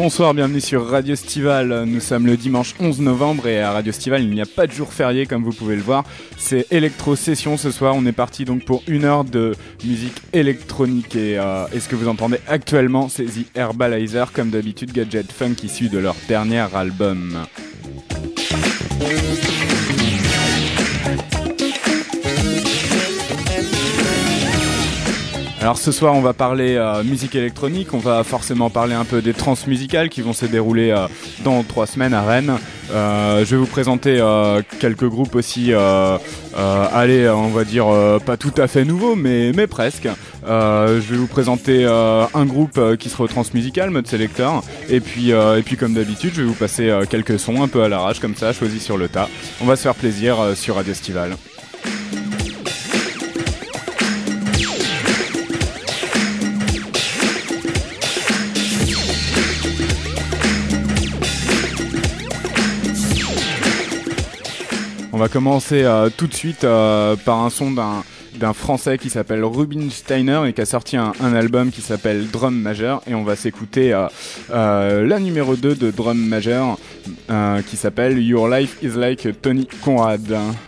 Bonsoir, bienvenue sur Radio Stival. Nous sommes le dimanche 11 novembre et à Radio Stival, il n'y a pas de jour férié comme vous pouvez le voir. C'est Electro Session ce soir. On est parti donc pour 1 heure de musique électronique et ce que vous entendez actuellement, c'est The Herbalizer, comme d'habitude, gadget funk issu de leur dernier album. Alors ce soir on va parler musique électronique, on va forcément parler un peu des trans musicales qui vont se dérouler dans 3 semaines à Rennes. Je vais vous présenter quelques groupes aussi, allez on va dire pas tout à fait nouveaux mais presque. Je vais vous présenter un groupe qui sera au trans musical, mode sélecteur, et puis comme d'habitude je vais vous passer quelques sons un peu à l'arrache comme ça, choisis sur le tas. On va se faire plaisir sur Radio Stival. On va commencer tout de suite par un son d'un Français qui s'appelle Rubin Steiner et qui a sorti un album qui s'appelle Drum Major, et on va s'écouter la numéro 2 de Drum Major qui s'appelle Your Life is Like Tony Conrad.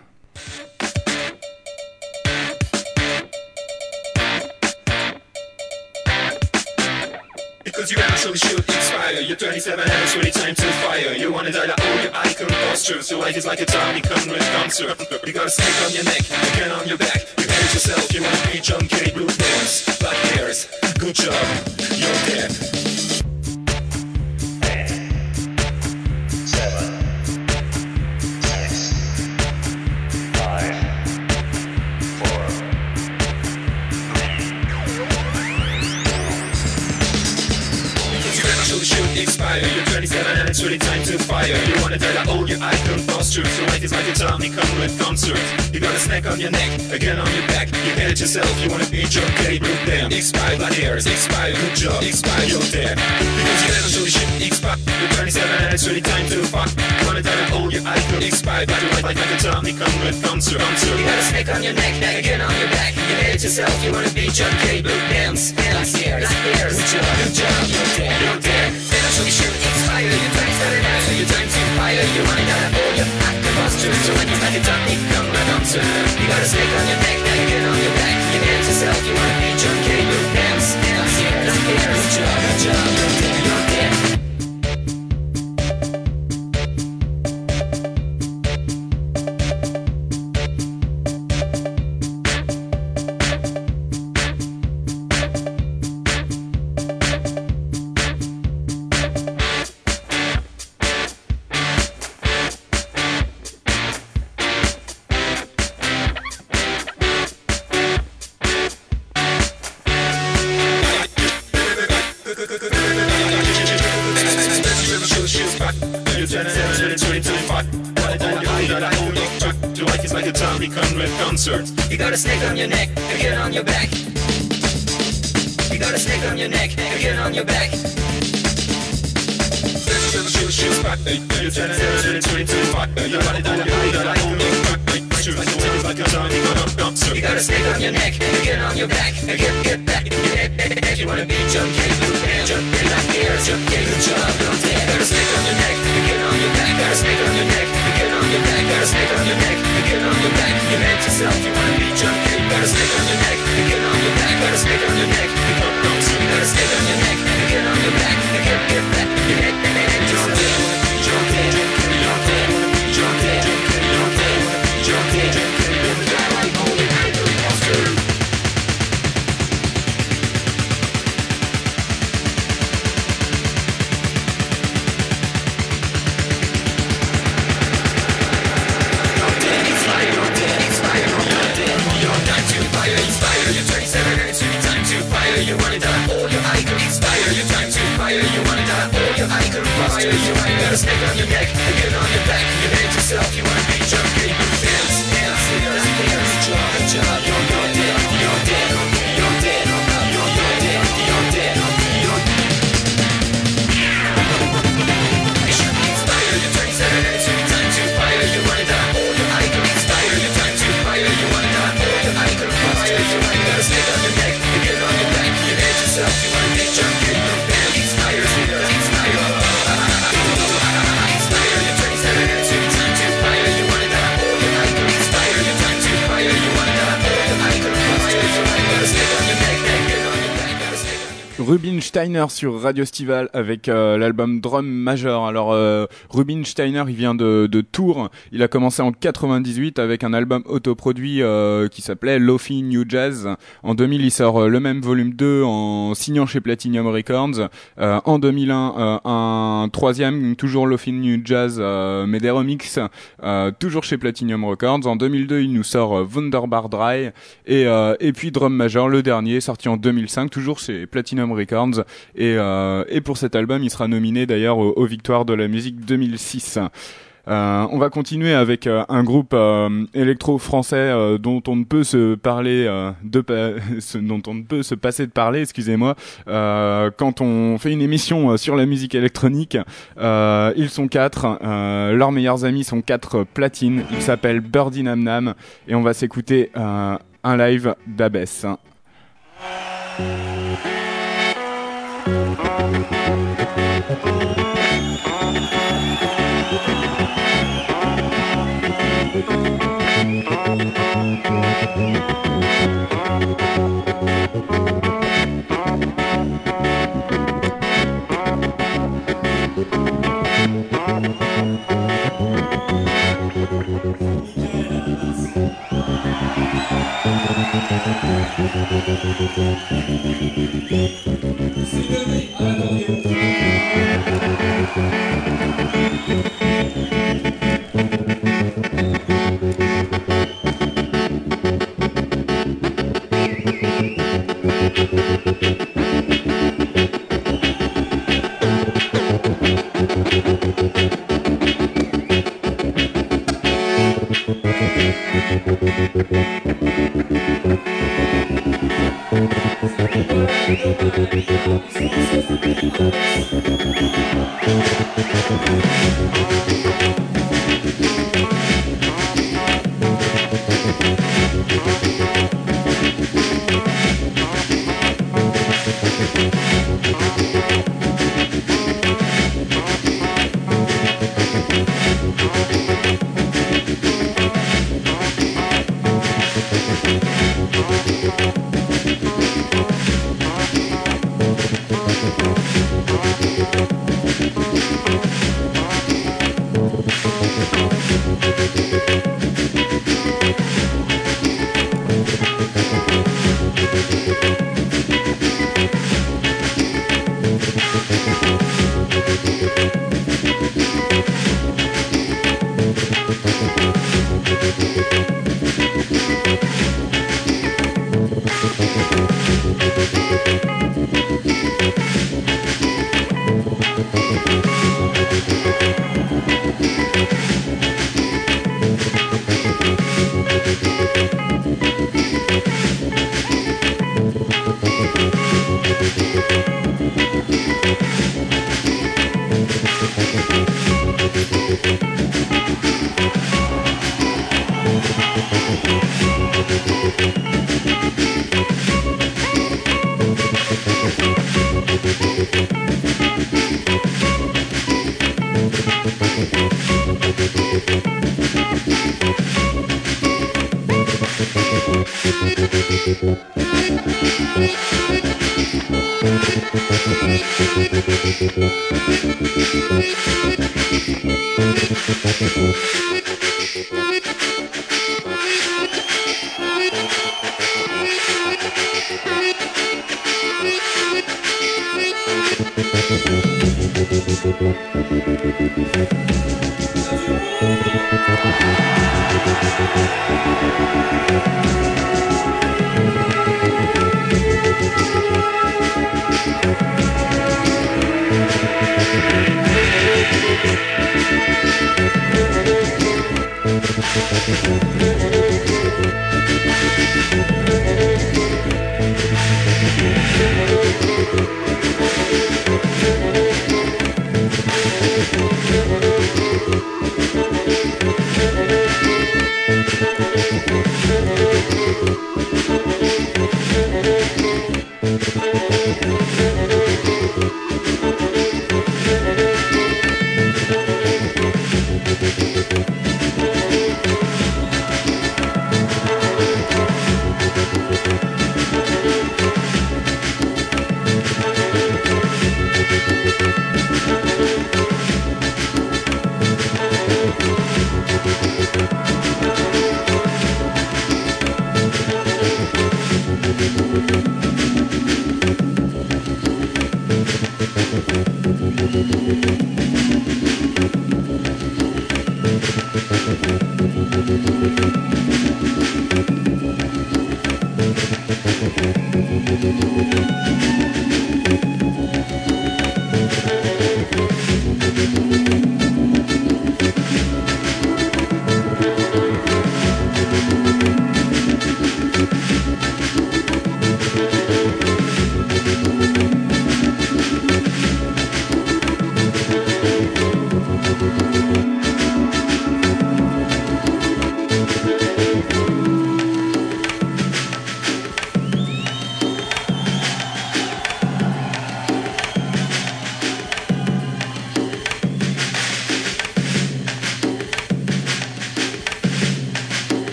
Because you actually should inspire. You're 27 and it's really time to fire. You wanna die like all your icon postures. Your life is like a Tommy Conrad concert. You got a snake on your neck, again on your back. You hate yourself, you wanna be John K. Blue pants, black hairs. Good job, you're dead. 8, 7, 6, 5, 4, 3. You actually should inspire. You're 27 and it's really time to fire. You wanna die like all your icon postures. Your life is like a Tommy Conrad concert. You got a snake on your neck, again on your back. You hate it yourself, you wanna be John K. Blue pants. Expire, black hairs, expire, good job, expire, you're dead. Because you actually should expire. You're 27 and it's really time to fuck. You wanna die like all your icon expire. But your life like a Tommy Conrad concert. You got a snake on your neck, again on your back. You hate it yourself, you wanna be John K. Blue pants. Black hairs, good job, you're dead. You're dead. Eventually should expire. Your time started out, so your time to fire. You wanna die like all your icon postures. So when you like a Tommy Conrad concert. You got a snake on your neck, again on your back. You hate it yourself, you wanna be John K. Blue pants. Black hairs, good job, you're dead. You're dead. You got a snake on your neck, again on your back. You got a snake on your neck, again on your back. You got a snake on your neck, again on your back. Get back, if you wanna be John K. Blue pants, John K. Black hairs, John K. Good job, you're dead. Got a snake on your neck, again on your back. Got a snake on your neck, again on your back. Got a snake on your neck, again on your back. You hate yourself, you wanna be John K. Got a snake on your neck, again on your back. Got a snake on your neck, you got a snake on your neck, again on your back. Get back, you hate John K. John K. John K. John K. John K. John K. John K. Like all the icon postures. You wanna die, all your icon expire. Your time to fire. You wanna die, all your icon fire. You got a snake on your neck, again on your back. You hate yourself, you wanna be John K. Blue pants. Good job, you're dead, you're dead, you're dead, you're dead, you're dead, you're dead. Expire. Your 27 minutes, your time to fire. You wanna die, all your icon expire. Your time to fire. You wanna die, all your icon fire. You got a snake on your neck, again on your back. You hate yourself, you wanna be John K. Blue pants. Expire. Rubin Steiner sur Radio Stival avec l'album Drum Major. Alors Rubin Steiner, il vient de Tours. Il a commencé en 98 avec un album autoproduit qui s'appelait Lo-Fi New Jazz. En 2000, il sort le même volume 2 en signant chez Platinum Records. En 2001, un troisième, toujours Lo-Fi New Jazz, mais des remixes, toujours chez Platinum Records. En 2002, il nous sort Wunderbar Dry et puis Drum Major, le dernier, sorti en 2005, toujours chez Platinum Records. Et pour cet album, il sera nominé d'ailleurs aux Victoires de la musique 2006. On va continuer avec un groupe électro-français dont on ne peut se parler dont on ne peut se passer de parler, excusez-moi. Quand on fait une émission sur la musique électronique, ils sont 4. Leurs meilleurs amis sont 4 platines. Ils s'appellent Birdie Nam Nam et on va s'écouter un live d'Abbess.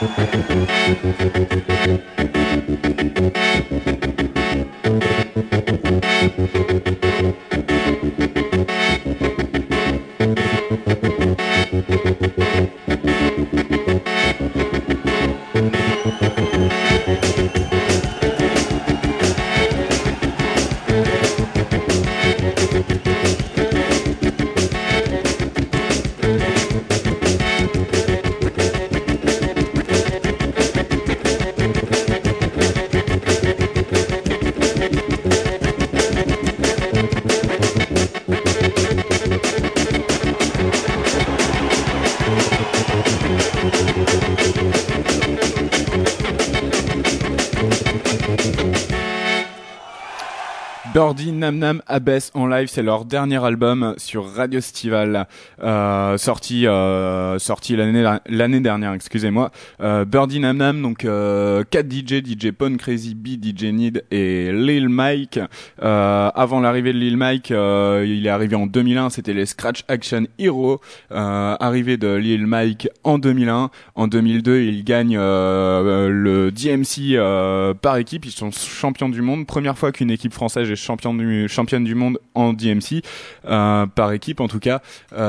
Birdie Nam Nam Abyss en live, c'est leur dernier album sur Radio Stival, sorti l'année dernière, excusez-moi. Birdie Nam Nam, donc 4 DJ Pone Crazy B, DJ Need et Lil Mike. Avant l'arrivée de Lil Mike, il est arrivé en 2001, c'était les Scratch Action Hero. Arrivée de Lil Mike en 2001. En 2002, il gagne le DMC par équipe. Ils sont champions du monde. Première fois qu'une équipe française est championne du monde en DMC par équipe en tout cas.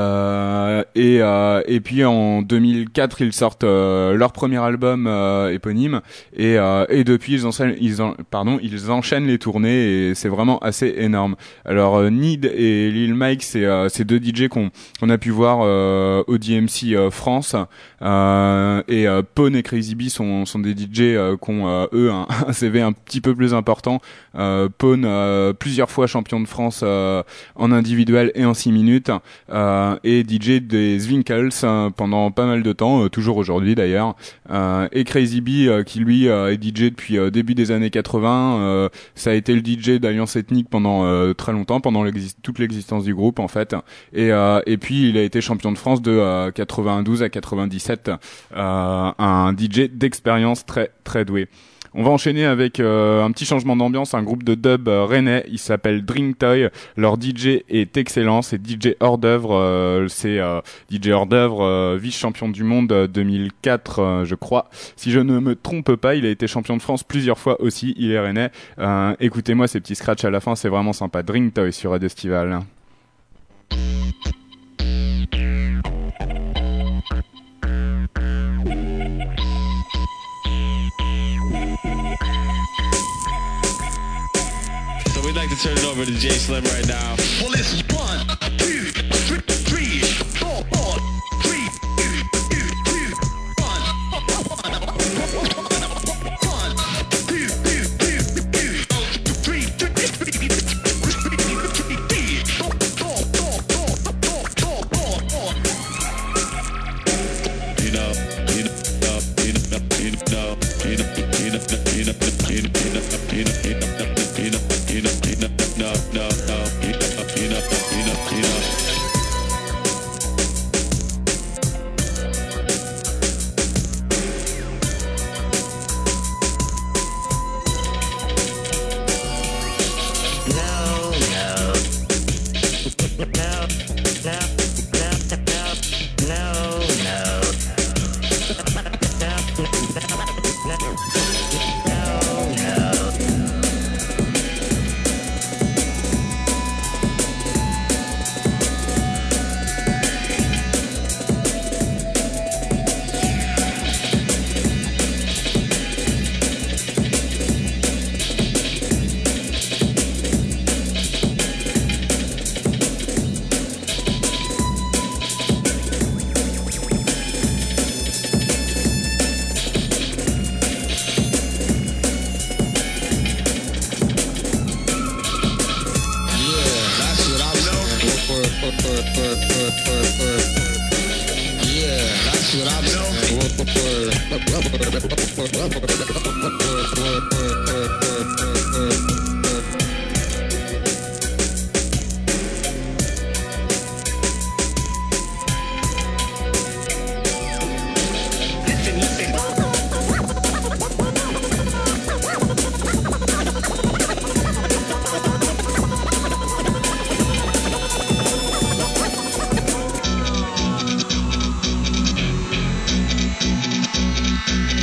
Et puis en 2004, ils sortent leur premier album éponyme et depuis ils enchaînent les tournées et c'est vraiment assez énorme. Alors Need et Lil Mike, c'est deux DJ qu'on a pu voir au DMC France, et Pone et Crazy B sont des DJ qui ont eux un CV un petit peu plus important. Pone plusieurs fois champion de France en individuel et en 6 minutes, et DJ des Zwinkels pendant pas mal de temps, toujours aujourd'hui d'ailleurs, et Crazy B qui lui est DJ depuis début des années 80. Ça a été le DJ d'Alliance Ethnique pendant très longtemps, pendant toute l'existence du groupe en fait, et puis il a été champion de France de 92 à 97, un DJ d'expérience très très doué. On va enchaîner avec un petit changement d'ambiance, un groupe de dub rennais, il s'appelle Drink Toy, leur DJ est excellent, c'est DJ hors d'œuvre, DJ hors d'œuvre, vice-champion du monde 2004 je crois, si je ne me trompe pas, il a été champion de France plusieurs fois aussi, il est rennais. Écoutez-moi ces petits scratchs à la fin, c'est vraiment sympa. Drink Toy sur Radio Estival. We'd like to turn it over to Jay Slim right now. Well, it's 1, 2, 3, 4, 3, 2, Thank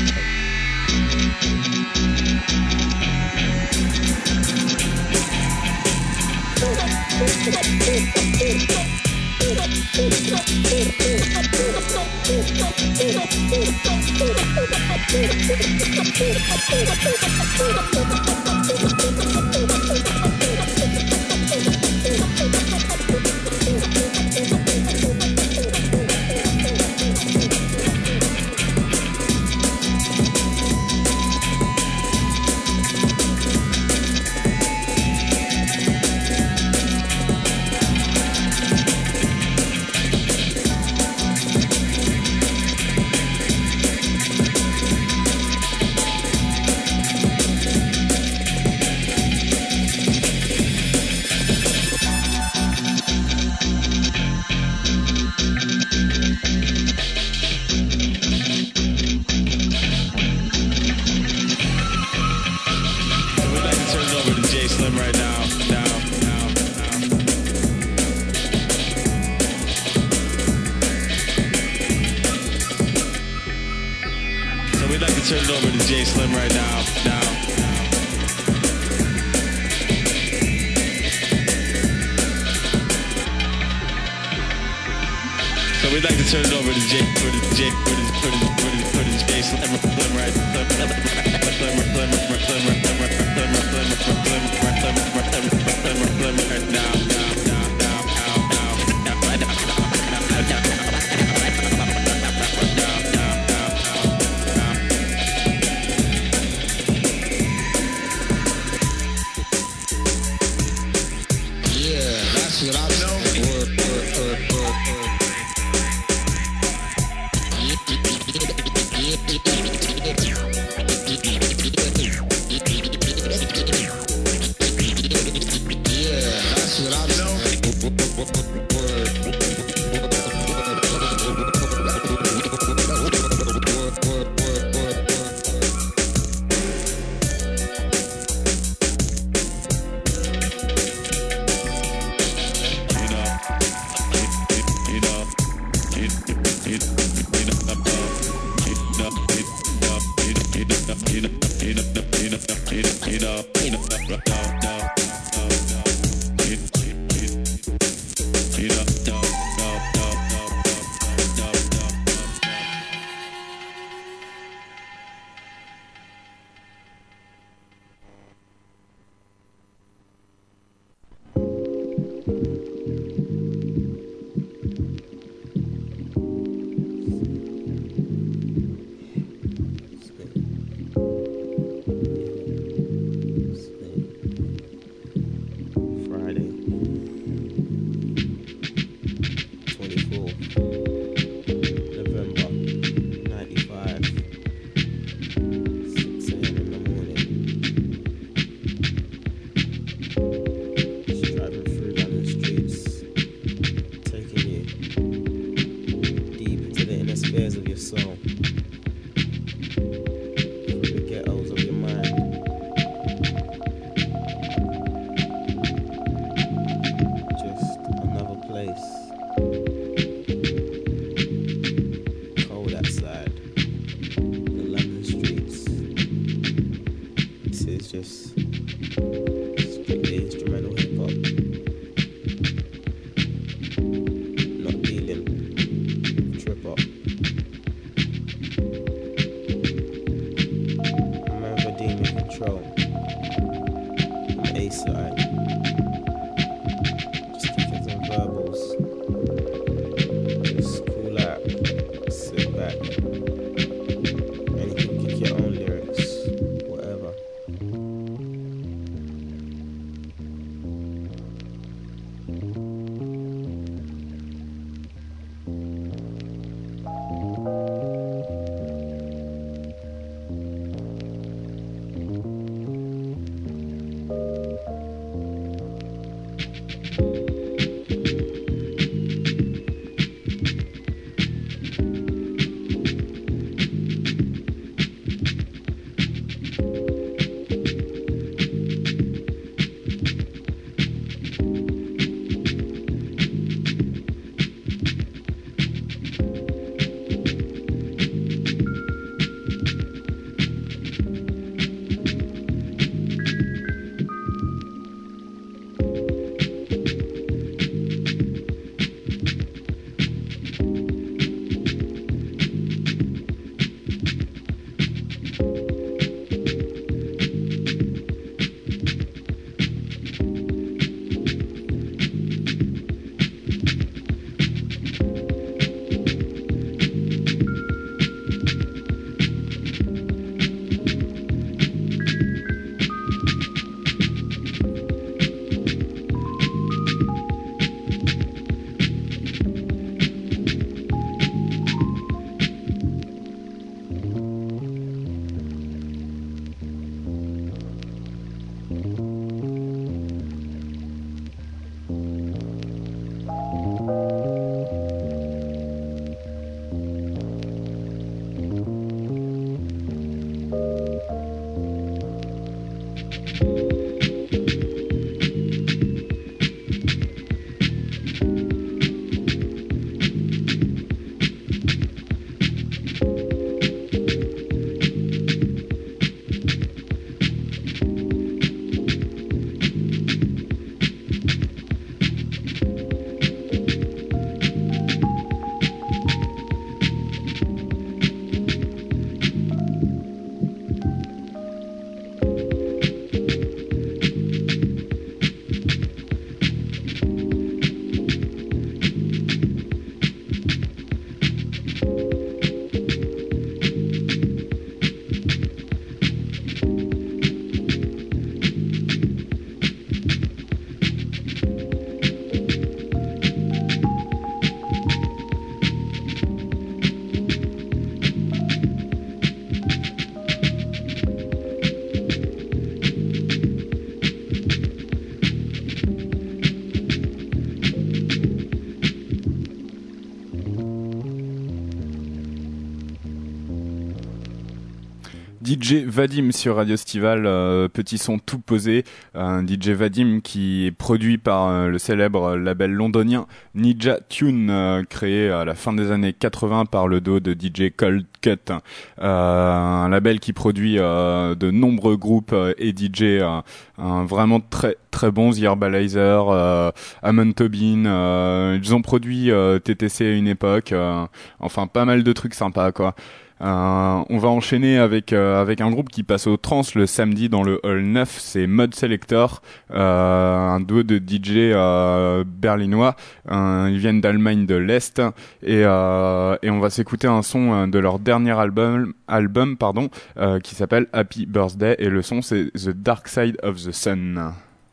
DJ Vadim sur Radio Stival, petit son tout posé. DJ Vadim qui est produit par le célèbre label londonien Ninja Tune, créé à la fin des années 80 par le duo de DJ Cold Cut. Un label qui produit de nombreux groupes et DJ vraiment très très bons, The Herbalizer, Amon Tobin, ils ont produit TTC à une époque, enfin pas mal de trucs sympas quoi. On va enchaîner avec un groupe qui passe au trance le samedi dans le Hall 9, c'est Mode Selector, un duo de DJ berlinois. Ils viennent d'Allemagne de l'Est et on va s'écouter un son de leur dernier album qui s'appelle Happy Birthday et le son c'est The Dark Side of the Sun.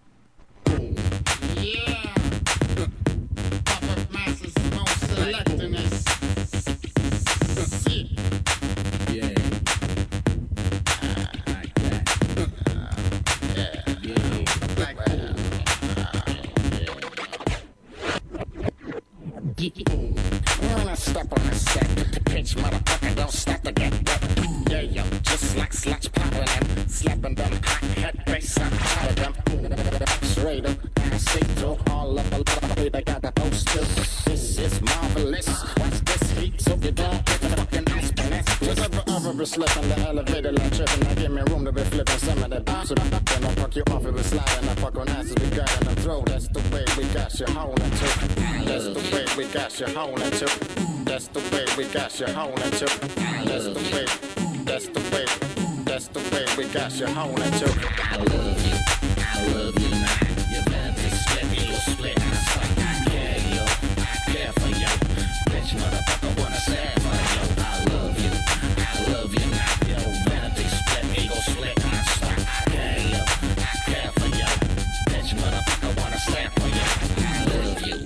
When I step on the set, the pitch motherfucker don't stop to get wet. Yeah, yo, just like sluts popping them, slapping them hot head bass on top of them. Straight up, see through all up a lot of they got the posters. This is marvelous. Watch this heat, so you don't get the fucking aspirin. Just ever be slipping the elevator like tripping. Now give me room to be flipping some of that bounce. Then I fuck you off if it's sliding. I fuck on asses we got in the throat. That's the way we got you holding to. That's the way we got you holding to. That's the way we got you holding to. That's the way. That's the way. That's the way we got you holding to. I love you. I love you now. You better split me or split. I care you. I care for you. Bitch motherfucker wanna say for you. I love you. I love you now. You better split me or split. I care you. I care for you. Bitch motherfucker wanna say for you. I love you.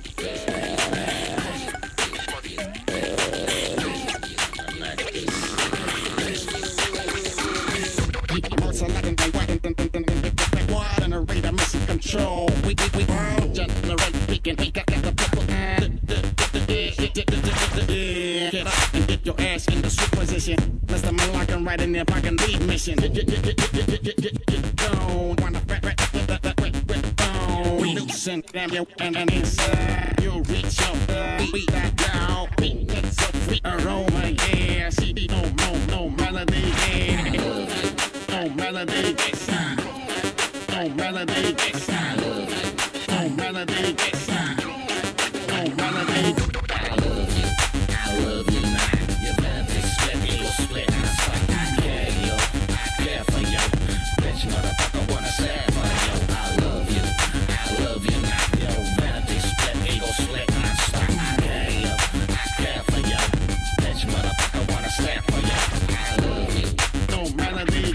Control. We generate peaking. Got the people. Get up and get your ass in the sweet position. Mr. Malaccan right in there, fucking lead mission. Get gone. Wanna we loosen them you and inside. You reach your beat that down. Beat that's a free aroma. Yeah, see no melody. Yeah, no melody. No melody, no melody, no melody. I love you, I love you now. You better split me or split. I care you, I care for you. Bitch motherfucker wanna say for you. I love you now. You better split me or split. I care you, I care for you. Bitch motherfucker wanna say for you. I love you, no melody.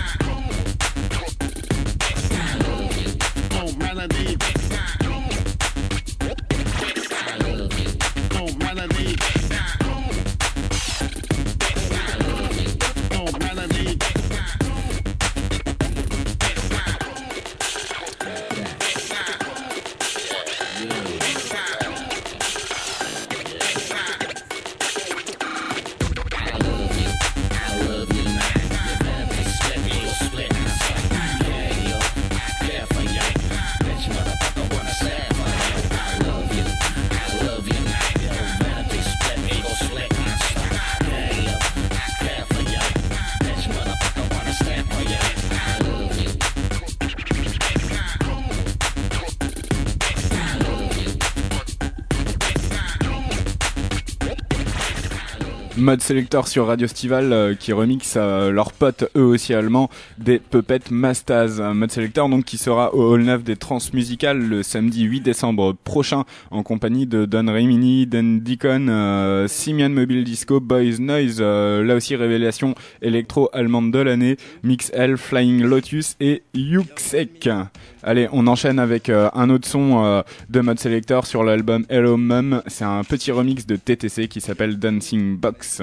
Mode Selector sur Radio Stival qui remixe leurs potes eux aussi allemands des Puppet Mastaz. Mode Selector donc qui sera au Hall 9 des Transmusicales le samedi 8 décembre prochain en compagnie de Don Remini, Dan Deacon, Simian Mobile Disco, Boys Noise, là aussi révélation électro-allemande de l'année, Mix L, Flying Lotus et Yuxek. Allez, on enchaîne avec un autre son de Mode Selector sur l'album Hello Mum. C'est un petit remix de TTC qui s'appelle Dancing Box.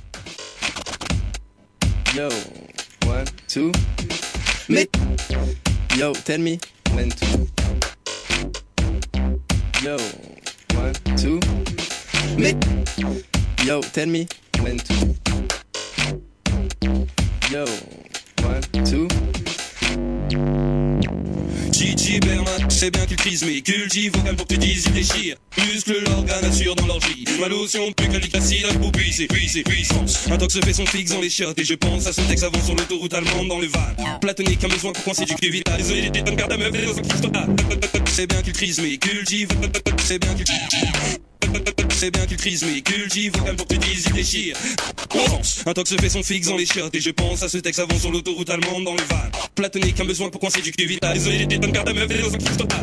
Yo, 1, 2, Mick. Yo, tell me when to. Yo, 1, 2, Mick. Yo, tell me when to. Yo, 1, 2. Gigi Bernat, c'est bien qu'il crise mais cultive vocal pour que tu dises il déchire. Muscle l'organe assure dans l'orgie. Ma lotion plus que l'acide pour puiser puissance. Un tox fait son fixe dans les chiottes et je pense à ce texte avant sur l'autoroute allemande dans le van. Platonique a besoin pour coincer du cul vital. Désolé des tonnes garde à meuf et aux c'est bien qu'il crise mais cultive. C'est bien qu'il c'est bien qu'il crise mais cultive vocal pour que tu dises il déchire. Un tox fait son fixe dans les chiottes et je pense à ce texte avant sur l'autoroute allemande dans le van. Platonique a besoin pour coincer du cul vital. Désolé des tonnes garde à meuf et aux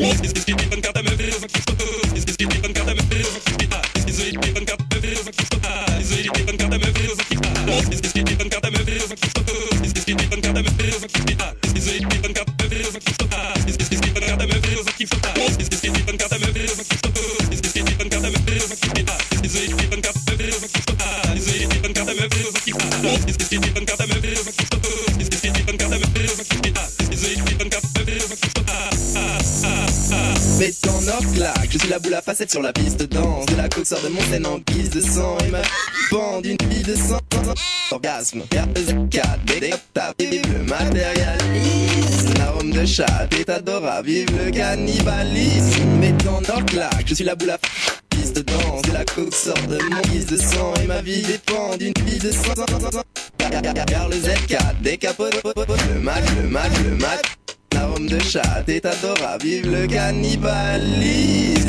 Mais ton or claque, je suis la boule à facettes sur la piste de danse. De la coke sort de mon scène en guise de sang. Et ma bande d'une fille de sang. Orgasme, R4, décaptable, vive le matérialisme. L'arôme de chat est adorable, vive le cannibalisme. Mais ton or claque, je suis la boule à piste de danse. De la coke sort de mon guise de sang. Et ma vie dépend d'une fille de sang. Car le Z4 décapote, le Mac. L'arôme de chat est adorable, vive le cannibalisme.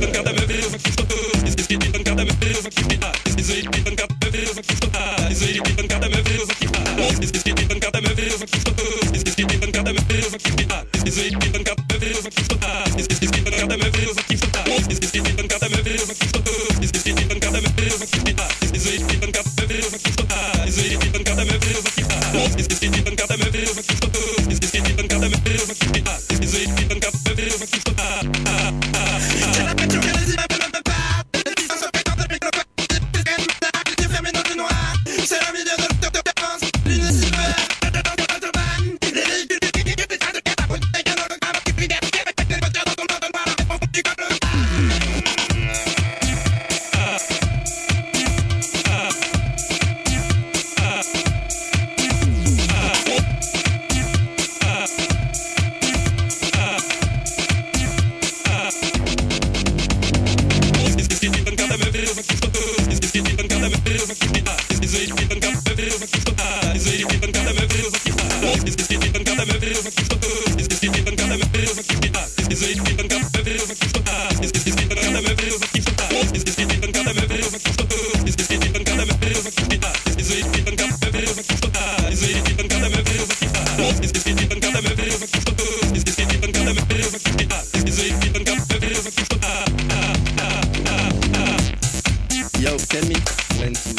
Yo, tell me when to.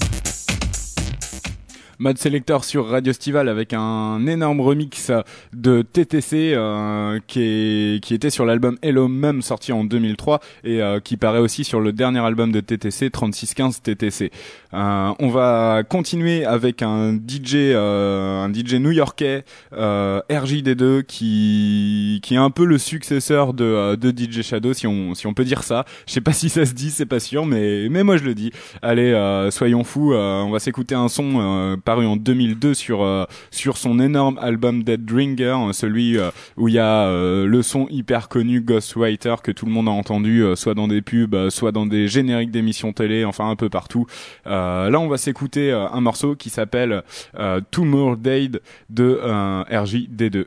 Mode Selector sur Radio Stival avec un énorme remix de TTC qui était sur l'album Hello Mum sorti en 2003 et qui paraît aussi sur le dernier album de TTC 3615 TTC. On va continuer avec un DJ new-yorkais RJD2 qui est un peu le successeur de DJ Shadow si on peut dire ça. Je sais pas si ça se dit, c'est pas sûr, mais moi je le dis. Allez, soyons fous, on va s'écouter un son paru en 2002 sur son énorme album Dead Dringer, celui où il y a le son hyper connu Ghostwriter que tout le monde a entendu soit dans des pubs, soit dans des génériques d'émissions télé, enfin un peu partout. Là on va s'écouter un morceau qui s'appelle Two More Days de RJD2.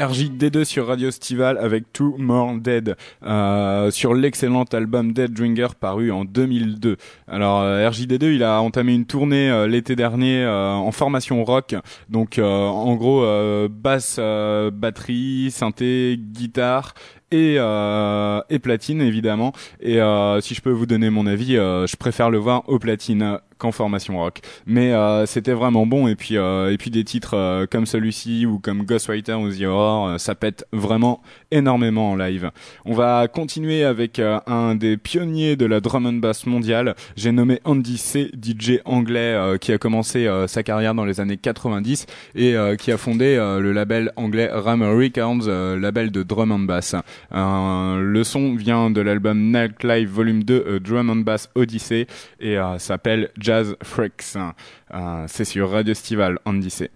RJD2 sur Radio Stival avec Two More Dead sur l'excellent album Dead Dringer paru en 2002. Alors RJD2 il a entamé une tournée l'été dernier en formation rock, donc en gros basse, batterie, synthé, guitare et platine évidemment. Et si je peux vous donner mon avis, je préfère le voir au platine qu'en formation rock, mais c'était vraiment bon. Et puis des titres comme celui-ci ou comme Ghostwriter ou The Horror, ça pète vraiment énormément en live. On va continuer avec un des pionniers de la drum and bass mondiale. J'ai nommé Andy C, DJ anglais qui a commencé sa carrière dans les années 90 et qui a fondé le label anglais Rammer Records, label de drum and bass. Le son vient de l'album Nightlife Volume 2 Drum and Bass Odyssey et s'appelle Jazz Freaks. C'est sur Radio Stival, Andy C.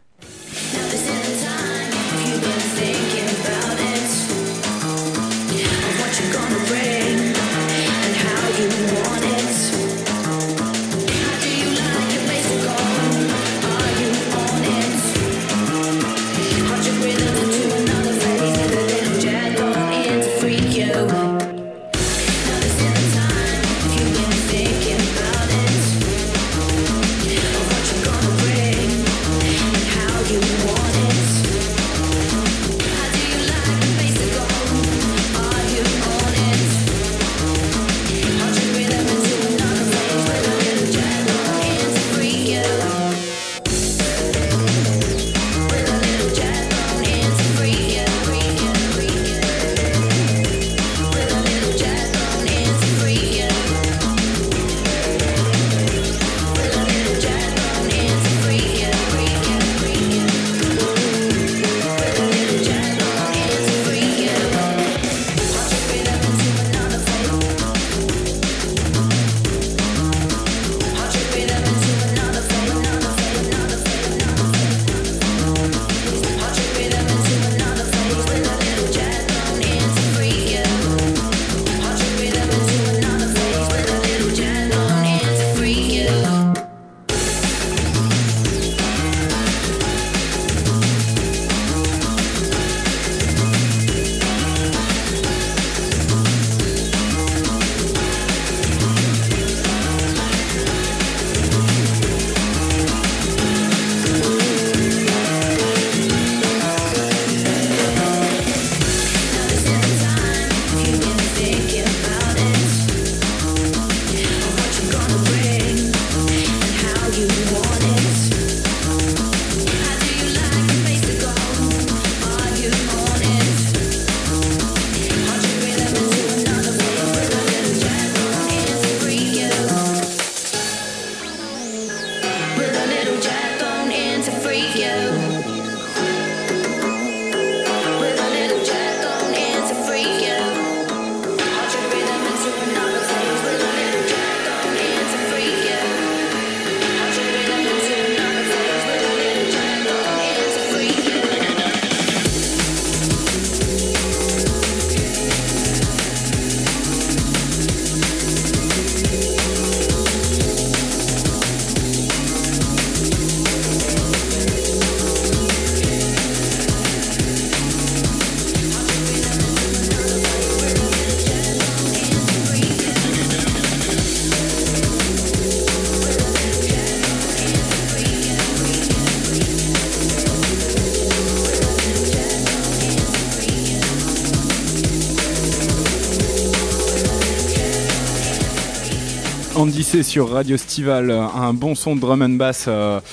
Andy C sur Radio Stival, un bon son de drum and bass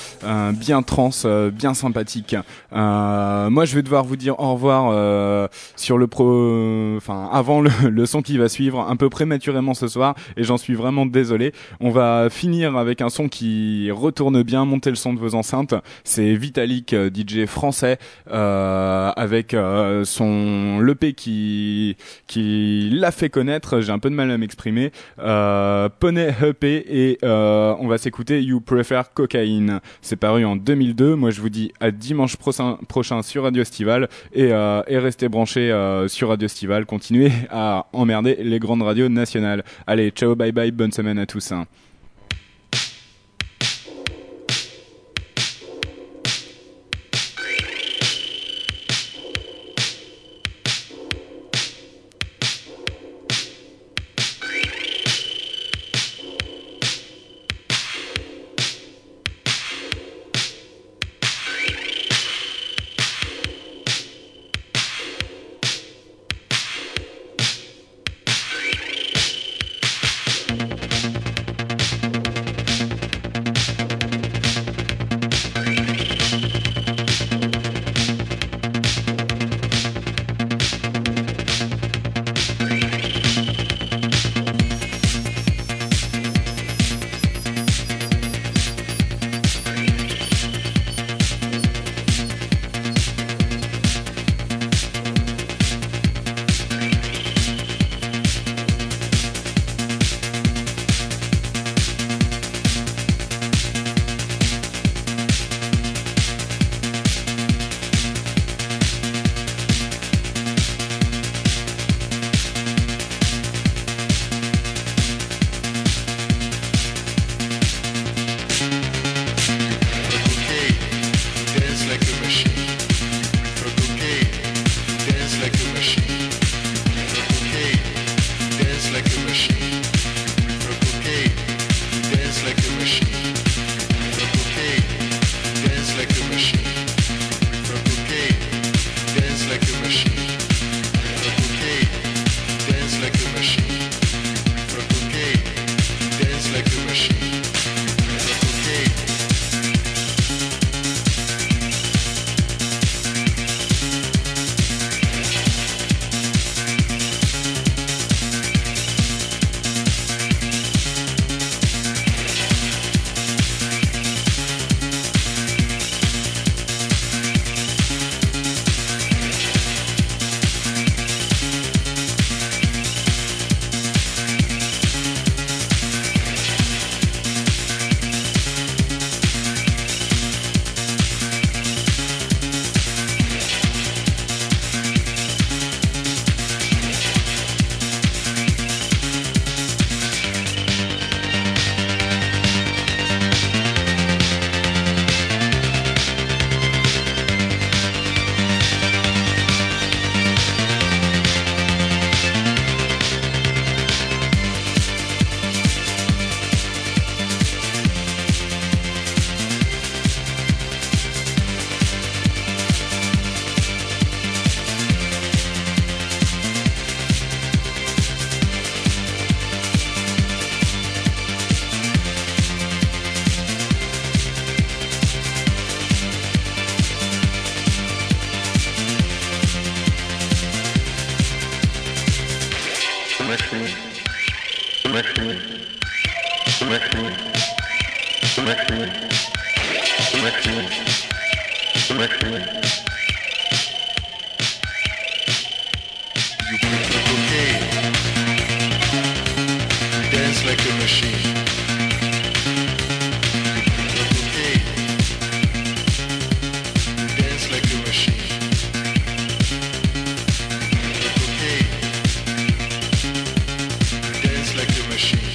bien trance, bien sympathique. Moi je vais devoir vous dire au revoir sur avant le son qui va suivre un peu prématurément ce soir et j'en suis vraiment désolé. On va finir avec un son qui retourne bien, montez le son de vos enceintes. C'est Vitalik, DJ français, avec son l'EP qui l'a fait connaître. J'ai un peu de mal à m'exprimer. Poney EP et on va s'écouter You Prefer Cocaine. C'est paru en 2002. Moi je vous dis à dimanche prochain sur Radio Stival et restez branchés sur Radio Stival. Continuez à emmerder les grandes radios nationales. Allez, ciao, bye bye, bonne semaine à tous. Dance like a machine. Okay. Dance like a machine. Okay. Dance like a machine.